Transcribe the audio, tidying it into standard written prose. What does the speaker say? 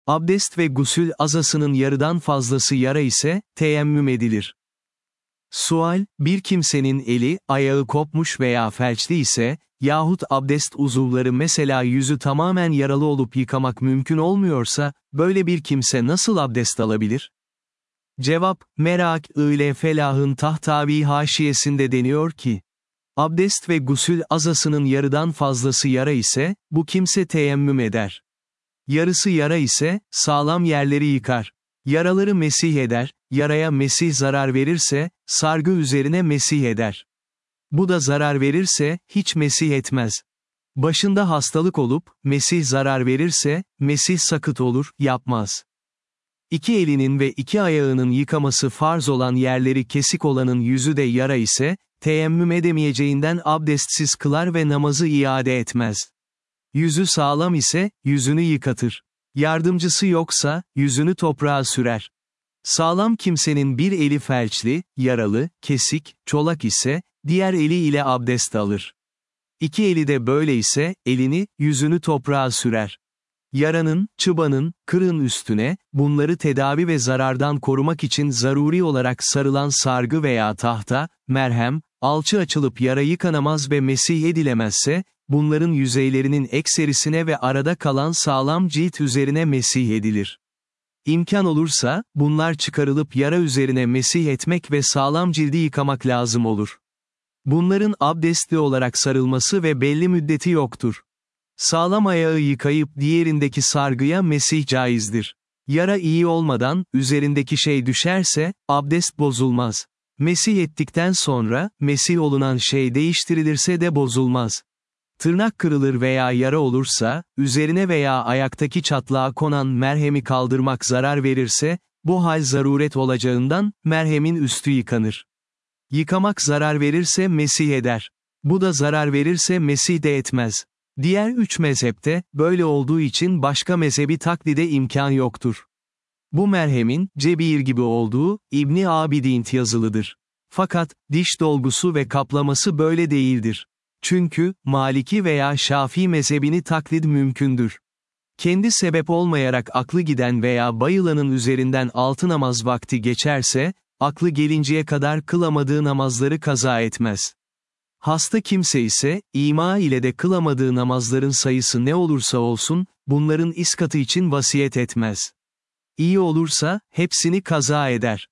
Abdest ve gusül azasının yarıdan fazlası yara ise, teyemmüm edilir. Sual, bir kimsenin eli, ayağı kopmuş veya felçli ise, yahut abdest uzuvları mesela yüzü tamamen yaralı olup yıkamak mümkün olmuyorsa, böyle bir kimse nasıl abdest alabilir? Cevap, Merak-ı Felah'ın Tahtavi haşiyesinde deniyor ki, abdest ve gusül azasının yarıdan fazlası yara ise, bu kimse teyemmüm eder. Yarısı yara ise, sağlam yerleri yıkar. Yaraları mesih eder, yaraya mesih zarar verirse, sargı üzerine mesih eder. Bu da zarar verirse, hiç mesih etmez. Başında hastalık olup, mesih zarar verirse, mesih sakıt olur, yapmaz. İki elinin ve iki ayağının yıkaması farz olan yerleri kesik olanın yüzü de yara ise, teyemmüm edemeyeceğinden abdestsiz kılar ve namazı iade etmez. Yüzü sağlam ise, yüzünü yıkatır. Yardımcısı yoksa, yüzünü toprağa sürer. Sağlam kimsenin bir eli felçli, yaralı, kesik, çolak ise, diğer eli ile abdest alır. İki eli de böyle ise, elini, yüzünü toprağa sürer. Yaranın, çıbanın, kırığın üstüne, bunları tedavi ve zarardan korumak için zaruri olarak sarılan sargı veya tahta, merhem, alçı açılıp yara yıkanamaz ve mesih edilemezse, bunların yüzeylerinin ekserisine ve arada kalan sağlam cilt üzerine mesih edilir. İmkan olursa, bunlar çıkarılıp yara üzerine mesih etmek ve sağlam cildi yıkamak lazım olur. Bunların abdestli olarak sarılması ve belli müddeti yoktur. Sağlam ayağı yıkayıp diğerindeki sargıya mesih caizdir. Yara iyi olmadan, üzerindeki şey düşerse, abdest bozulmaz. Mesih ettikten sonra, mesih olunan şey değiştirilirse de bozulmaz. Tırnak kırılır veya yara olursa, üzerine veya ayaktaki çatlağa konan merhemi kaldırmak zarar verirse, bu hal zaruret olacağından, merhemin üstü yıkanır. Yıkamak zarar verirse mesih eder. Bu da zarar verirse mesih de etmez. Diğer üç mezhepte, böyle olduğu için başka mezhebi taklide imkan yoktur. Bu merhemin, cebir gibi olduğu, İbni Abidin yazılıdır. Fakat, diş dolgusu ve kaplaması böyle değildir. Çünkü, Maliki veya Şafii mezhebini taklit mümkündür. Kendi sebep olmayarak aklı giden veya bayılanın üzerinden 6 namaz vakti geçerse, aklı gelinceye kadar kılamadığı namazları kaza etmez. Hasta kimse ise, ima ile de kılamadığı namazların sayısı ne olursa olsun, bunların iskatı için vasiyet etmez. İyi olursa, hepsini kaza eder.